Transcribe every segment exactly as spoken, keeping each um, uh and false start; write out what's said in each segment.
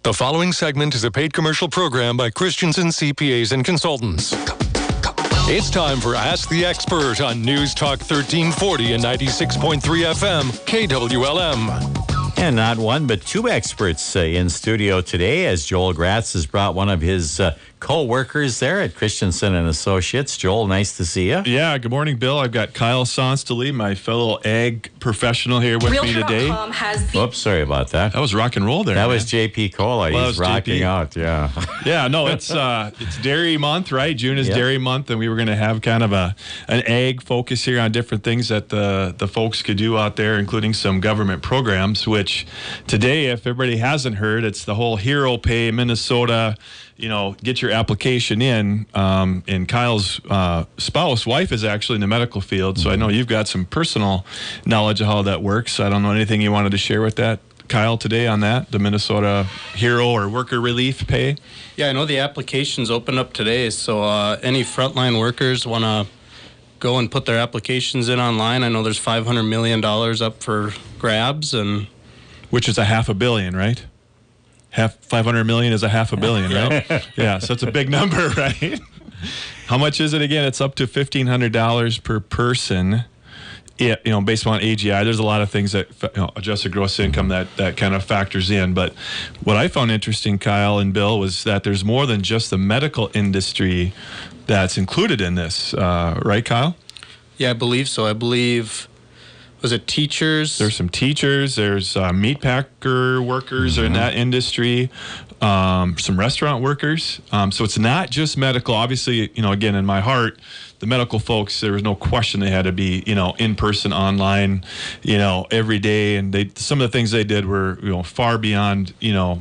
The following segment is a paid commercial program by Christensen C P As and Consultants. It's time for Ask the Expert on News Talk thirteen forty and ninety-six point three F M, K W L M. And not one, but two experts uh, in studio today, as Joel Gratz has brought one of his uh, co-workers there at Christensen and Associates. Joel, nice to see you. Yeah, good morning, Bill. I've got Kyle Sonstely, my fellow ag professional here with me today. Has Oops, sorry about that. That was rock and roll there. That man. was J P Cola. Well, He's rocking J P out, yeah. Yeah, no, it's uh, it's Dairy Month, right? June is yep. Dairy Month, and we were going to have kind of a an ag focus here on different things that the, the folks could do out there, including some government programs, which today, if everybody hasn't heard, it's the whole Hero Pay Minnesota, you know, get your application in. Um, and Kyle's uh, spouse, wife, is actually in the medical field, so I know you've got some personal knowledge of how that works. I don't know anything you wanted to share with that, Kyle, today on that, the Minnesota Hero or Worker Relief Pay? Yeah, I know the application's open up today, so uh, any frontline workers want to go and put their applications in online. I know there's five hundred million dollars up for grabs, and which is a half a billion, right? Half five hundred million is a half a billion, right? Yeah, so it's a big number, right? How much is it again? It's up to fifteen hundred dollars per person. Yeah, you know, based on A G I, there's a lot of things that, you know, adjusted gross income that, that kind of factors in. But what I found interesting, Kyle and Bill, was that there's more than just the medical industry that's included in this, uh, right, Kyle? Yeah, I believe so. I believe, was it teachers? There's some teachers. There's uh, meat packer workers mm-hmm. in that industry. Um, some restaurant workers. Um, so it's not just medical. Obviously, you know, again, in my heart, the medical folks, there was no question they had to be, you know, in person, online, you know, every day. And they, some of the things they did were, you know, far beyond, you know,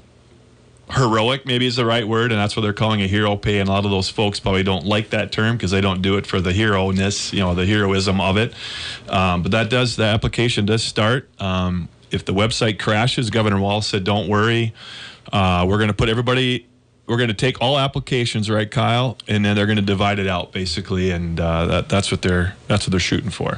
heroic, maybe is the right word, and that's what they're calling a hero pay. And a lot of those folks probably don't like that term because they don't do it for the hero-ness, you know, the heroism of it. Um, but that does, the application does start. Um, if the website crashes, Governor Walz said, don't worry. Uh, we're going to put everybody, we're going to take all applications, right, Kyle? And then they're going to divide it out, basically. And uh, that, that's what they're, that's what they're shooting for.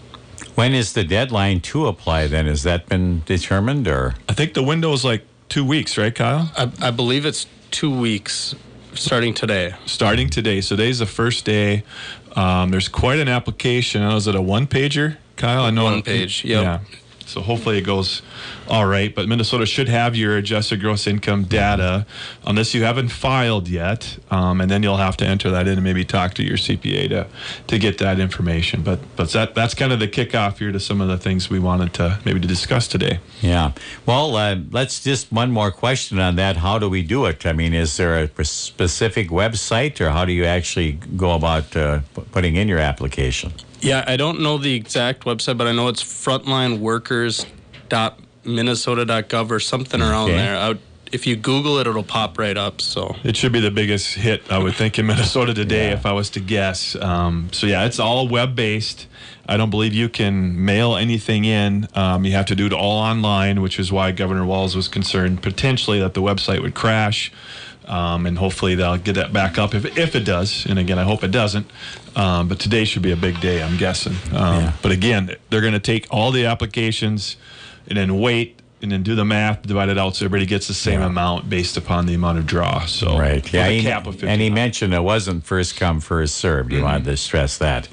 When is the deadline to apply then? Has that been determined, or? I think the window is like two weeks, right, Kyle? I, I believe it's two weeks starting today. Starting today. So today's the first day. Um, there's quite an application. Is it a one-pager, Kyle? I know one page, yep. Yeah. So hopefully it goes all right. But Minnesota should have your adjusted gross income data unless you haven't filed yet. Um, and then you'll have to enter that in and maybe talk to your C P A to to get that information. But but that that's kind of the kickoff here to some of the things we wanted to maybe to discuss today. Yeah. Well, uh, let's just one more question on that. How do we do it? I mean, is there a specific website, or how do you actually go about uh, putting in your application? Yeah, I don't know the exact website, but I know it's frontline workers dot minnesota dot gov or something around okay. there. I would, if you Google it, it'll pop right up. So it should be the biggest hit, I would think, in Minnesota today, yeah. if I was to guess. Um, so yeah, it's all web-based. I don't believe you can mail anything in. Um, you have to do it all online, which is why Governor Walz was concerned potentially that the website would crash. Um, and hopefully they'll get that back up if if it does. And again, I hope it doesn't. Um, but today should be a big day, I'm guessing. Um, yeah. But again, they're going to take all the applications and then wait and then do the math, divide it out so everybody gets the same yeah. amount based upon the amount of draw. So right. Yeah. He, cap of and he mentioned it wasn't first come, first served. He mm-hmm. wanted to stress that.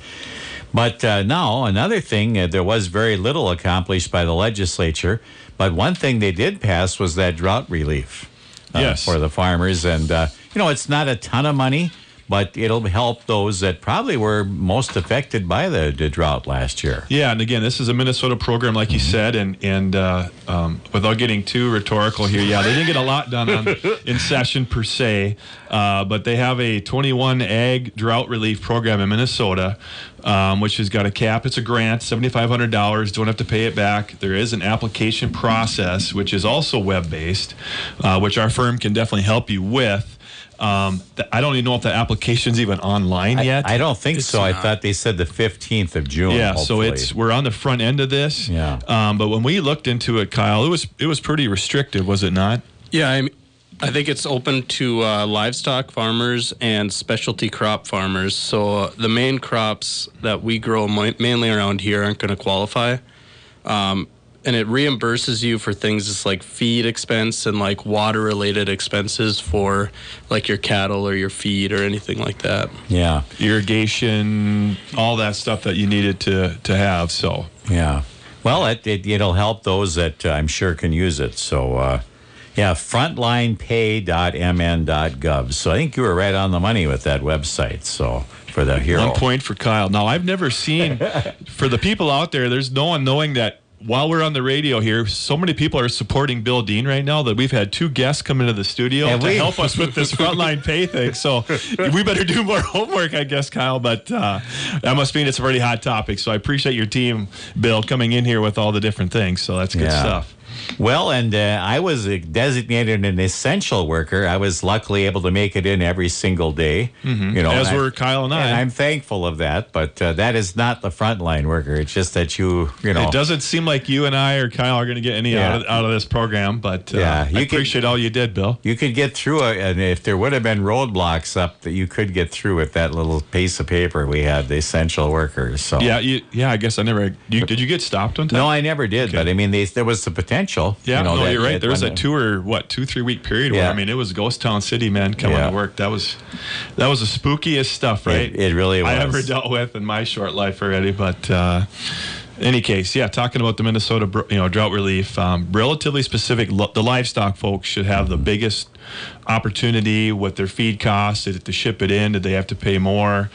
But uh, now, another thing, uh, there was very little accomplished by the legislature. But one thing they did pass was that drought relief. Uh, yes. For the farmers. And, uh, you know, it's not a ton of money, but it'll help those that probably were most affected by the, the drought last year. Yeah, and again, this is a Minnesota program, like you said, and and uh, um, without getting too rhetorical here, yeah, they didn't get a lot done on, in session per se, uh, but they have a twenty-one ag drought relief program in Minnesota, um, which has got a cap. It's a grant, seven thousand five hundred dollars, don't have to pay it back. There is an application process, which is also web-based, uh, which our firm can definitely help you with. Um, th- I don't even know if the application's even online I, yet. I don't think It's so. I not. thought they said the fifteenth of June. Yeah, hopefully. so it's we're on the front end of this. Yeah. Um, but when we looked into it, Kyle, it was it was pretty restrictive, was it not? yeah, I, I think it's open to uh, livestock farmers and specialty crop farmers. So uh, the main crops that we grow mo- mainly around here aren't going to qualify. Um, and it reimburses you for things just like feed expense and like water related expenses for like your cattle or your feed or anything like that. Yeah. Irrigation, all that stuff that you needed to, to have. So, Yeah. Well, it, it, it'll help those that uh, I'm sure can use it. So, uh, yeah, frontline pay dot m n dot gov. So I think you were right on the money with that website. So for the hero. One point for Kyle. Now, I've never seen, for the people out there, there's no one knowing that while we're on the radio here, so many people are supporting Bill Dean right now that we've had two guests come into the studio And to we- help us with this frontline pay thing. So we better do more homework, I guess, Kyle. But uh, that must mean it's a pretty hot topic. So I appreciate your team, Bill, coming in here with all the different things. So that's good Yeah. stuff. Well, and uh, I was uh, designated an essential worker. I was luckily able to make it in every single day. Mm-hmm. You know, As and I- were Kyle and I. And I'm thankful of that, but uh, that is not the frontline worker. It's just that you, you know. It doesn't seem like you and I or Kyle are going to get any Yeah. out, of, out of this program, but uh, Yeah, I you can- appreciate all you did, Bill. You could get through it, and if there would have been roadblocks up, that you could get through with that little piece of paper we had, the essential workers. So Yeah, you, yeah. I guess I never. You, did you get stopped on time? no, I never did, but I mean, they, there was the potential. Yeah, you know, no, that- you're right. that There was a when- two or what two three week period Yeah. where I mean it was ghost town city, man, coming Yeah. to work. That was that was the spookiest stuff, right? It, it really was. I ever dealt with in my short life already. But uh, any case, yeah, talking about the Minnesota, br- you know, drought relief, um, relatively specific. Lo- the livestock folks should have the biggest opportunity with their feed costs. Did to ship it in? Did they have to pay more?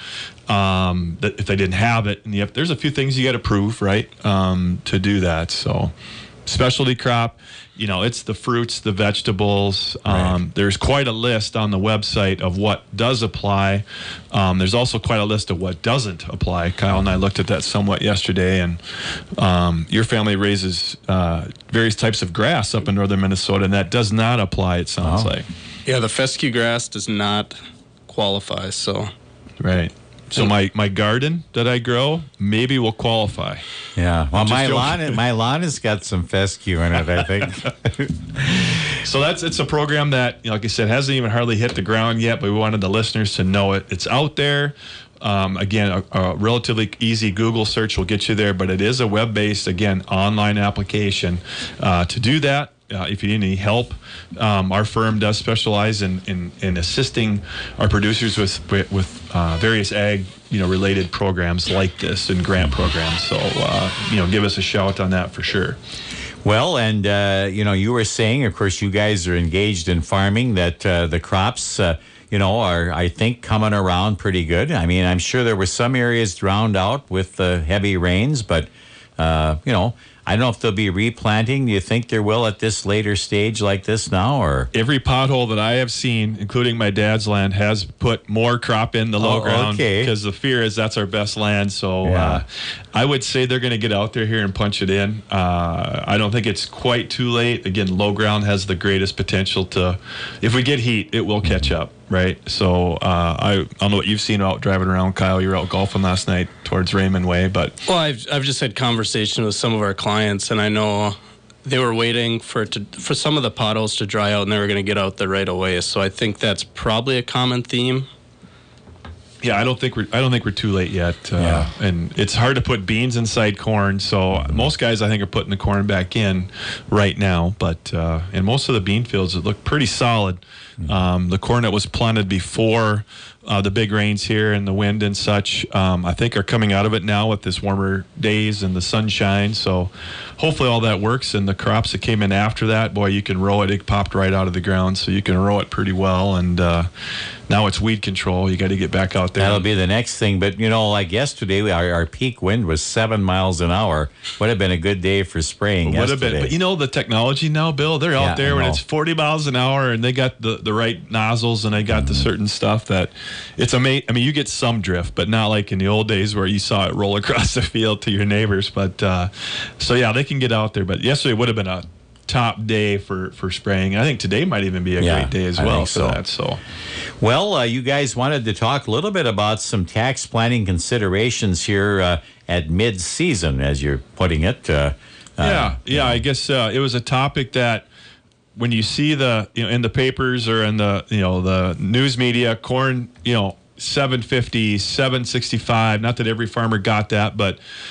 Um, that if they didn't have it, and you have, there's a few things you got to prove, right, um, to do that. So, specialty crop, you know, it's the fruits, the vegetables. Um, Right. There's quite a list on the website of what does apply. Um, there's also quite a list of what doesn't apply. Kyle and I looked at that somewhat yesterday, and um, your family raises uh, various types of grass up in northern Minnesota, and that does not apply, it sounds Oh. like. Yeah, the fescue grass does not qualify, so Right. So my, my garden that I grow maybe will qualify. Yeah. Well, just my joking. lawn, my lawn has got some fescue in it, I think. So that's it's a program that, you know, like I said, hasn't even hardly hit the ground yet, but we wanted the listeners to know it. It's out there. Um, again, a, a relatively easy Google search will get you there, but it is a web-based, again, online application. Uh, to do that, uh, if you need any help, um, our firm does specialize in, in, in assisting our producers with with uh, various ag, you know, related programs like this and grant programs. So, uh, you know, give us a shout on that for sure. Well, and, uh, you know, you were saying, of course, you guys are engaged in farming, that uh, the crops, uh, you know, are, I think, coming around pretty good. I mean, I'm sure there were some areas drowned out with the heavy rains, but, uh, you know, I don't know if they'll be replanting. Do you think there will at this later stage like this now, or? Every pothole that I have seen, including my dad's land, has put more crop in the low Oh, ground okay. because the fear is that's our best land. So Yeah. uh, I would say they're going to get out there here and punch it in. Uh, I don't think it's quite too late. Again, low ground has the greatest potential to, if we get heat, it will catch up, right? So uh, I, I don't know what you've seen out driving around, Kyle. You were out golfing last night towards Raymond Way, but well, I've I've just had conversation with some of our clients, and I know they were waiting for it to for some of the potholes to dry out, and they were going to get out there right away. So I think that's probably a common theme. yeah, I don't think we're I don't think we're too late yet. Uh, Yeah. And it's hard to put beans inside corn, so most guys I think are putting the corn back in right now. But uh, in most of the bean fields, it looked pretty solid. Um, the corn that was planted before uh, the big rains here and the wind and such, um, I think are coming out of it now with this warmer days and the sunshine. So hopefully all that works. And the crops that came in after that, boy, you can row it. It popped right out of the ground, so you can row it pretty well. And uh, now it's weed control. You got to get back out there. That'll be the next thing. But, you know, like yesterday, we- our, our peak wind was seven miles an hour. Would have been a good day for spraying Would have yesterday. been, but you know the technology now, Bill. They're out Yeah, there I when know. it's forty miles an hour, and they got the, the right nozzles, and they got Mm-hmm. the certain stuff that it's amazing. I mean, you get some drift, but not like in the old days where you saw it roll across the field to your neighbors. But uh, so yeah, they can get out there. But yesterday would have been a top day for for spraying. And I think today might even be a Yeah, great day as I well think for so. that. So Well, uh, you guys wanted to talk a little bit about some tax planning considerations here uh, at mid-season, as you're putting it. Uh, yeah, yeah. I guess uh, it was a topic that when you see the you know in the papers or in the you know the news media, corn, you know, seven fifty, seven sixty-five. Not that every farmer got that, but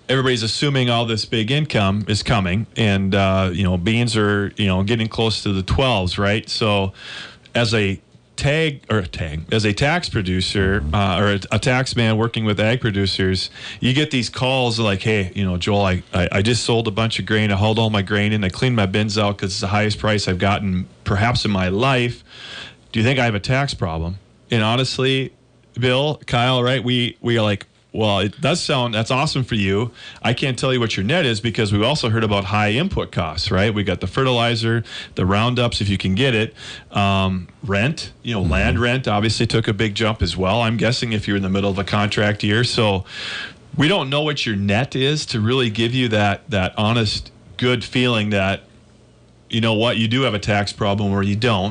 everybody's assuming all this big income is coming, and uh, you know, beans are, you know, getting close to the twelves, right? So as a tag or tag as a tax producer uh, or a, a tax man working with ag producers, you get these calls like, hey, you know, Joel, I, I, I just sold a bunch of grain. I hauled all my grain in. I cleaned my bins out because it's the highest price I've gotten perhaps in my life. Do you think I have a tax problem? And honestly, Bill, Kyle, right, we we are like, well, it does sound, that's awesome for you. I can't tell you what your net is because we've also heard about high input costs, right? We got the fertilizer, the roundups, if you can get it, um, rent, you know, mm-hmm. land rent obviously took a big jump as well. I'm guessing if you're in the middle of a contract year. So we don't know what your net is to really give you that that honest, good feeling that, you know what, you do have a tax problem or you don't.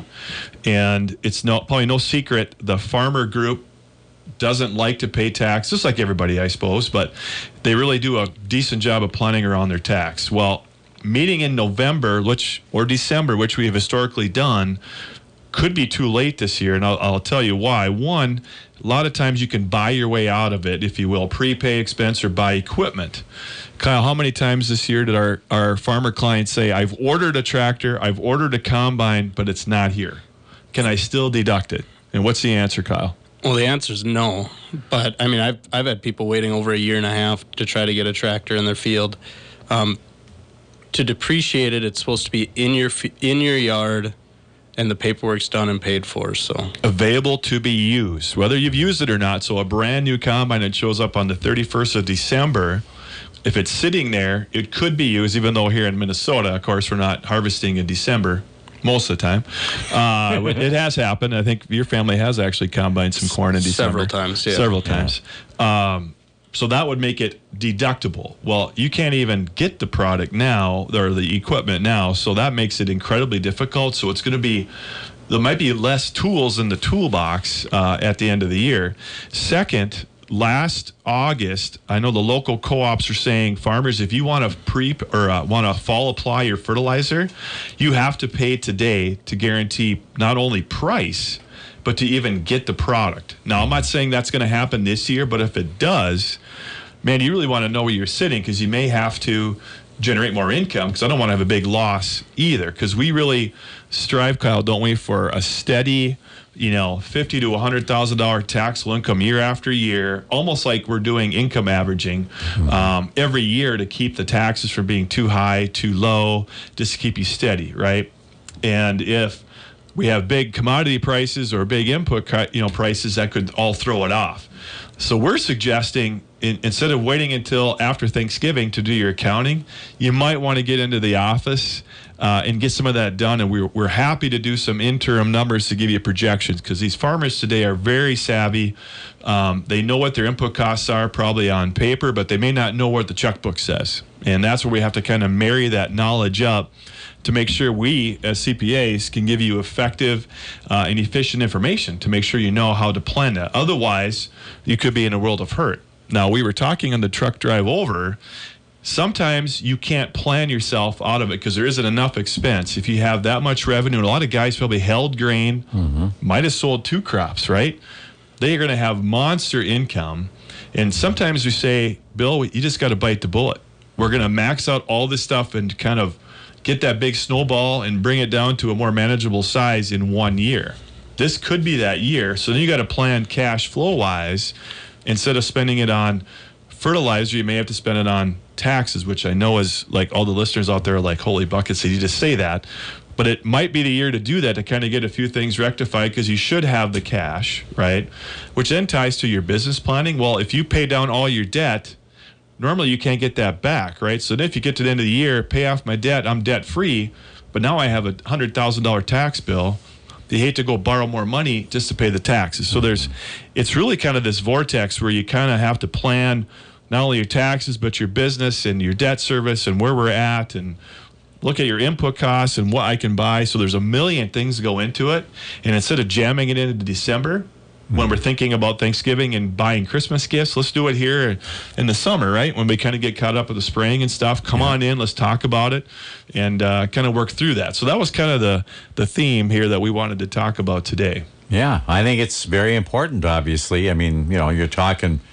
And it's no probably no secret the farmer group doesn't like to pay tax, just like everybody, I suppose, but they really do a decent job of planning around their tax. Well, meeting in November, which or December, which we have historically done, could be too late this year, and I'll, I'll tell you why. One, a lot of times you can buy your way out of it, if you will, prepay expense or buy equipment. Kyle, how many times this year did our, our farmer clients say, I've ordered a tractor, I've ordered a combine, but it's not here? Can I still deduct it? And what's the answer, Kyle? Well, the answer is no. But, I mean, I've, I've had people waiting over a year and a half to try to get a tractor in their field. Um, to depreciate it, it's supposed to be in your in your yard, and the paperwork's done and paid for. So available to be used, whether you've used it or not. So a brand new combine that shows up on the thirty-first of December, if it's sitting there, it could be used, even though here in Minnesota, of course, we're not harvesting in December most of the time. Uh, it has happened. I think your family has actually combined some corn in December. Several times, yeah. Several times. Yeah. Um, so that would make it deductible. Well, you can't even get the product now, or the equipment now, so that makes it incredibly difficult. So it's going to be, there might be less tools in the toolbox uh, at the end of the year. Second, last August, I know the local co-ops are saying, farmers, if you want to pre or uh, want to fall apply your fertilizer, you have to pay today to guarantee not only price, but to even get the product. Now, I'm not saying that's going to happen this year, but if it does, man, you really want to know where you're sitting, because you may have to generate more income, because I don't want to have a big loss either, because we really strive, Kyle, don't we, for a steady, you know, fifty to a hundred thousand dollar taxable income year after year, almost like we're doing income averaging um, every year to keep the taxes from being too high, too low, just to keep you steady, right? And if we have big commodity prices or big input, you know, prices, that could all throw it off. So we're suggesting, in, instead of waiting until after Thanksgiving to do your accounting, you might want to get into the office uh, and get some of that done. And we're, we're happy to do some interim numbers to give you projections, because these farmers today are very savvy. Um, they know what their input costs are probably on paper, but they may not know what the checkbook says. And that's where we have to kind of marry that knowledge up to make sure we, as C P As, can give you effective uh, and efficient information to make sure you know how to plan that. Otherwise, you could be in a world of hurt. Now, we were talking on the truck drive over, sometimes you can't plan yourself out of it because there isn't enough expense. If you have that much revenue, and a lot of guys probably held grain, mm-hmm. might have sold two crops, right? They are going to have monster income. And sometimes we say, Bill, you just got to bite the bullet. We're going to max out all this stuff and kind of get that big snowball and bring it down to a more manageable size in one year. This could be that year. So then you got to plan cash flow wise. Instead of spending it on fertilizer, you may have to spend it on taxes, which I know is like all the listeners out there are like, holy buckets, did you just say that? But it might be the year to do that, to kind of get a few things rectified, because you should have the cash, right? Which then ties to your business planning. Well, if you pay down all your debt, normally you can't get that back, right? So then if you get to the end of the year, pay off my debt, I'm debt free, but now I have a one hundred thousand dollars tax bill. They hate to go borrow more money just to pay the taxes. So there's, it's really kind of this vortex where you kind of have to plan not only your taxes, but your business and your debt service and where we're at, and look at your input costs and what I can buy. So there's a million things that go into it. And instead of jamming it into December, when we're thinking about Thanksgiving and buying Christmas gifts, let's do it here in the summer, right? When we kind of get caught up with the spraying and stuff. Come yeah. on in, let's talk about it, and uh, kind of work through that. So that was kind of the, the theme here that we wanted to talk about today. Yeah, I think it's very important, obviously. I mean, you know, you're talking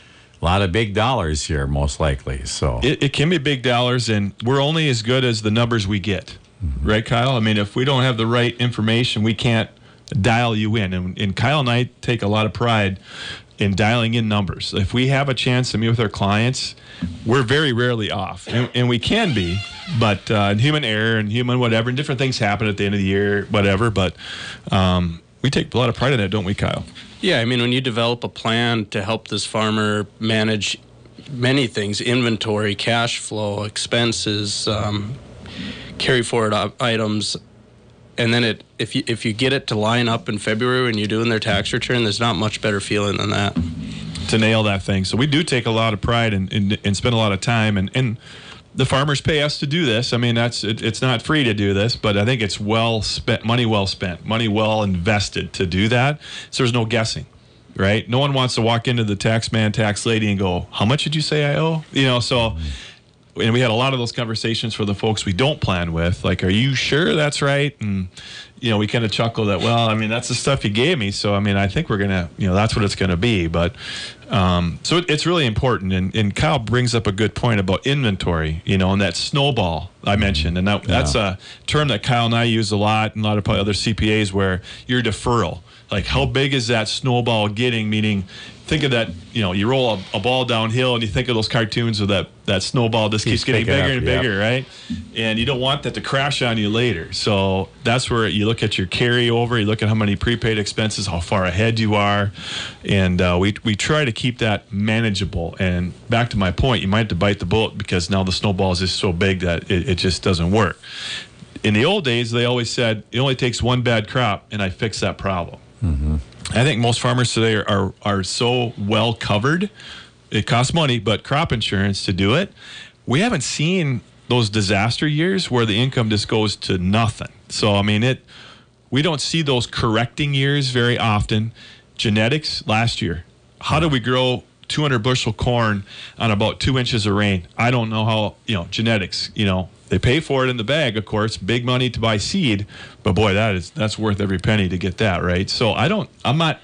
A lot of big dollars here, most likely. So It, it can be big dollars, and we're only as good as the numbers we get. Mm-hmm. Right, Kyle? I mean, if we don't have the right information, we can't dial you in. And, and Kyle and I take a lot of pride in dialing in numbers. If we have a chance to meet with our clients, we're very rarely off. And, and we can be, but uh, human error and human whatever, and different things happen at the end of the year, whatever. But um, we take a lot of pride in that, don't we, Kyle? Yeah, I mean, when you develop a plan to help this farmer manage many things, inventory, cash flow, expenses, um, carry forward op- items, and then it if you if you get it to line up in February when you're doing their tax return, there's not much better feeling than that. To nail that thing. So we do take a lot of pride and, and, and spend a lot of time, and, and the farmers pay us to do this. I mean, that's it, it's not free to do this, but I think it's well spent, money well spent, money well invested to do that. So there's no guessing, right? No one wants to walk into the tax man, tax lady and go, how much did you say I owe? You know, so, and we had a lot of those conversations for the folks we don't plan with, like, are you sure that's right? And, you know, we kind of chuckle that, well, I mean, that's the stuff you gave me. So, I mean, I think we're going to, you know, that's what it's going to be. But um, so it, it's really important. And, and Kyle brings up a good point about inventory, you know, and that snowball I mentioned. And that, yeah. that's a term that Kyle and I use a lot, and a lot of other C P As, where your deferral, like how big is that snowball getting? Meaning, think of that, you know, you roll a, a ball downhill and you think of those cartoons where that, that snowball just keeps, keeps getting bigger up, and bigger, yep. right? And you don't want that to crash on you later. So that's where you look at your carryover, you look at how many prepaid expenses, how far ahead you are, and uh, we we try to keep that manageable. And back to my point, you might have to bite the bullet because now the snowball is just so big that it, it just doesn't work. In the old days, they always said, it only takes one bad crop and I fix that problem. Mm-hmm. I think most farmers today are, are are so well covered. It costs money, but crop insurance to do it. We haven't seen those disaster years where the income just goes to nothing. So I mean, it. We don't see those correcting years very often. Genetics last year. How did we grow two hundred bushel corn on about two inches of rain? I don't know how. You know, genetics. You know. They pay for it in the bag, of course, big money to buy seed, but boy, that is that's worth every penny to get that, right? So I don't, I'm not,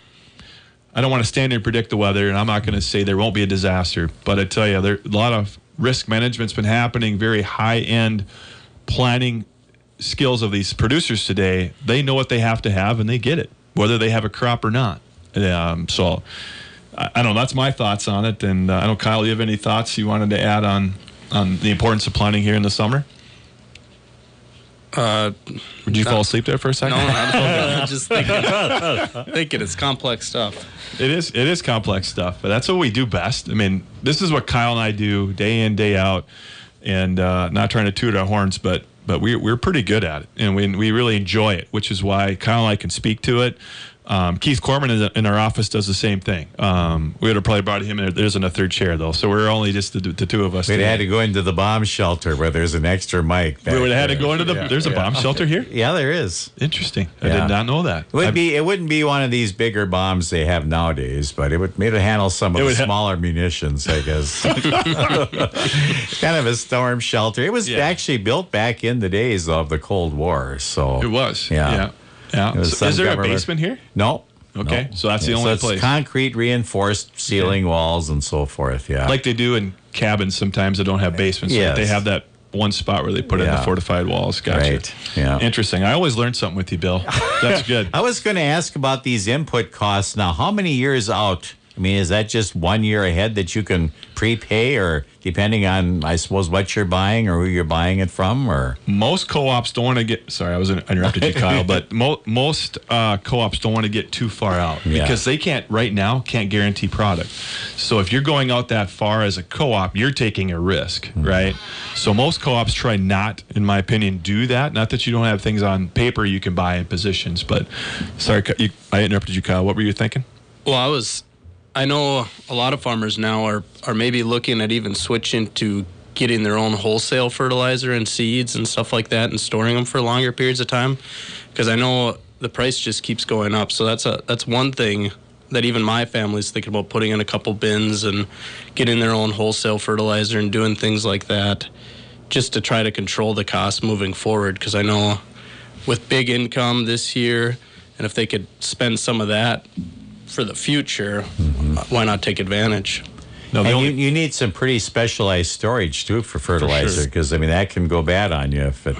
I don't want to stand here and predict the weather, and I'm not going to say there won't be a disaster, but I tell you, there a lot of risk management's been happening, very high-end planning skills of these producers today. They know what they have to have, and they get it, whether they have a crop or not. Um, so I, I don't know, that's my thoughts on it, and uh, I don't, Kyle, you have any thoughts you wanted to add on on the importance of planning here in the summer? Uh, Would you no, fall asleep there for a second? No, I'm just thinking, thinking it's complex stuff. It is. It is complex stuff, but that's what we do best. I mean, this is what Kyle and I do day in, day out, and uh, not trying to toot our horns, but but we, we're pretty good at it, and we we really enjoy it, which is why Kyle and I can speak to it. Um, Keith Corman in, the, in our office does the same thing. Um, we would have probably brought him in. There isn't a third chair, though, so we're only just the, the two of us. We'd have had to go into the bomb shelter where there's an extra mic. We would have had to go into the. Yeah, there's a yeah. bomb shelter here. Yeah, there is. Interesting. I yeah. did not know that. It would be. It wouldn't be one of these bigger bombs they have nowadays, but it would maybe handle some of the ha- smaller munitions, I guess. Kind of a storm shelter. It was yeah. actually built back in the days of the Cold War. So it was. Yeah. Yeah. yeah. So is there government. a basement here? No. Okay, no. so that's yeah, the only so it's place. Concrete reinforced ceiling yeah. walls and so forth, yeah. Like they do in cabins sometimes that don't have basements. Yes. Right? They have that one spot where they put yeah. in the fortified walls. Gotcha. Right. Yeah. Interesting. I always learn something with you, Bill. That's good. I was going to ask about these input costs. Now, how many years out? I mean, is that just one year ahead that you can prepay, or depending on, I suppose, what you're buying or who you're buying it from? Or most co-ops don't want to get. Sorry, I was interrupted you, Kyle. But mo- most uh, co-ops don't want to get too far out yeah. because they can't right now can't guarantee product. So if you're going out that far as a co-op, you're taking a risk, mm-hmm. right? So most co-ops try not, in my opinion, do that. Not that you don't have things on paper you can buy in positions, but sorry, you, I interrupted you, Kyle. What were you thinking? Well, I was. I know a lot of farmers now are, are maybe looking at even switching to getting their own wholesale fertilizer and seeds and stuff like that and storing them for longer periods of time, because I know the price just keeps going up. So that's a that's one thing that even my family's thinking about, putting in a couple bins and getting their own wholesale fertilizer and doing things like that just to try to control the cost moving forward, because I know with big income this year, and if they could spend some of that for the future, mm-hmm. why not take advantage? No, the and only, you, you need some pretty specialized storage too for fertilizer, because I mean that can go bad on you if it.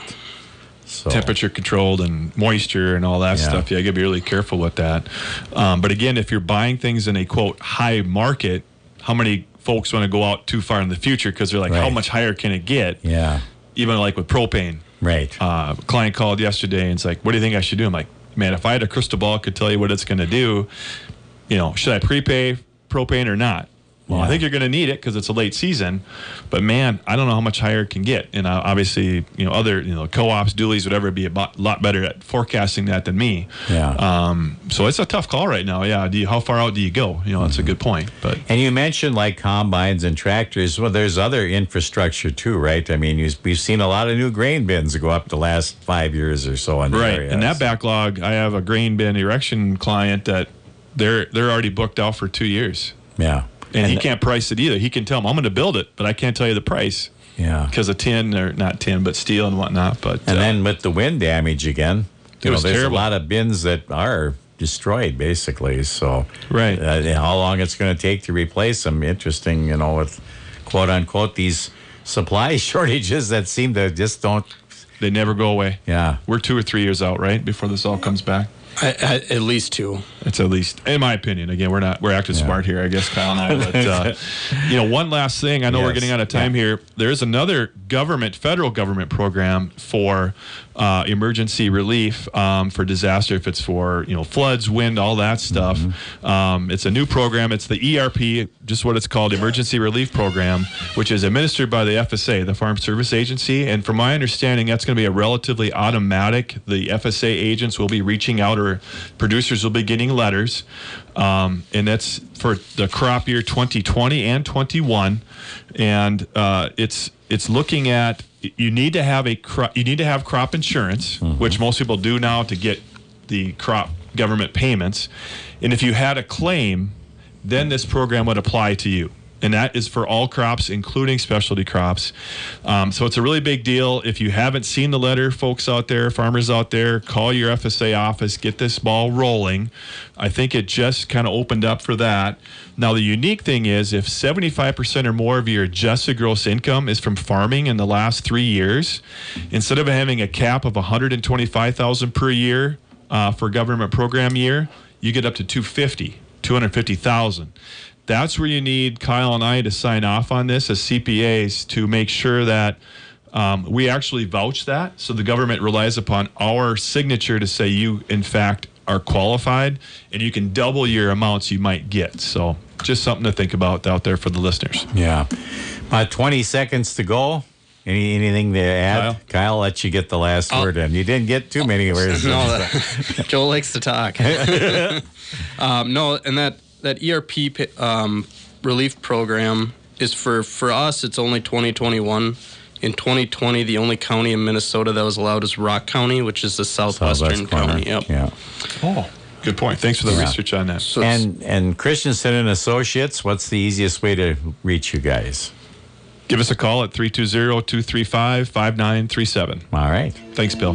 So. Temperature controlled and moisture and all that Yeah. stuff. Yeah, you got to be really careful with that. Um, but again, if you're buying things in a quote high market, how many folks want to go out too far in the future because they're like, Right. how much higher can it get? Yeah. Even like with propane. Right. Uh, a client called yesterday and it's like, what do you think I should do? I'm like, man, if I had a crystal ball, I could tell you what it's going to do. You know, should I prepay propane or not? Well, Yeah. I think you're going to need it because it's a late season, but man, I don't know how much higher it can get. And uh, obviously, you know, other you know co-ops, dualies, whatever, would be a bo- lot better at forecasting that than me. Yeah. Um, so it's a tough call right now. Yeah. Do you, how far out do you go? You know, that's a good point. But And you mentioned like combines and tractors. Well, there's other infrastructure too, right? I mean, you, we've seen a lot of new grain bins go up the last five years or so in the right, area. and that backlog, I have a grain bin erection client that they're they're already booked out for two years. Yeah. And, he th- can't price it either. He can tell them, I'm going to build it, but I can't tell you the price Yeah. because of tin, or not tin, but steel and whatnot. But And uh, then with the wind damage again, It you know, was there's terrible. a lot of bins that are destroyed basically. So, Right. uh, how long it's going to take to replace them? Interesting, you know, with quote unquote these supply shortages that seem to just don't. they never go away. Yeah. We're two or three years out, right, before this all comes back. I, I, at least two. It's at least, in my opinion. Again, we're not we're acting Yeah. smart here, I guess, Kyle and I. But uh, you know, one last thing. I know we're Yes. getting out of time Yeah. here. There is another government, federal government program for uh, emergency relief um, for disaster. If it's for you know floods, wind, all that stuff. Mm-hmm. Um, it's a new program. It's the E R P, just what it's called, Emergency Relief Program, which is administered by the F S A, the Farm Service Agency. And from my understanding, that's going to be a relatively automatic. The F S A agents will be reaching out, or producers will be getting letters, um, and that's for the crop year twenty twenty and twenty-one. And uh, it's it's looking at, you need to have a crop, you need to have crop insurance, which most people do now to get the crop government payments. And if you had a claim, then this program would apply to you. And that is for all crops, including specialty crops. Um, so it's a really big deal. If you haven't seen the letter, folks out there, farmers out there, call your F S A office, get this ball rolling. I think it just kind of opened up for that. Now, the unique thing is if seventy-five percent or more of your adjusted gross income is from farming in the last three years, instead of having a cap of one hundred twenty-five thousand dollars per year uh, for government program year, you get up to two hundred fifty thousand dollars, two hundred fifty thousand dollars. That's where you need Kyle and I to sign off on this as C P As to make sure that um, we actually vouch that. So the government relies upon our signature to say you, in fact, are qualified, and you can double your amounts you might get. So just something to think about out there for the listeners. Yeah. About twenty seconds to go. Any anything to add? Kyle? Kyle, I'll let you get the last word in. You didn't get too many words. No, that, Joel likes to talk. um, no, and that, that E R P um, relief program is for, for us, it's only twenty twenty-one. In twenty twenty, the only county in Minnesota that was allowed is Rock County, which is the southwestern Southwest corner. county. Yep. Yeah. Oh, good point. Thanks for the Yeah. research on that. So it's- And and Christensen and Associates, what's the easiest way to reach you guys? Give us a call at three two zero, two three five, five nine three seven. All right. Thanks, Bill.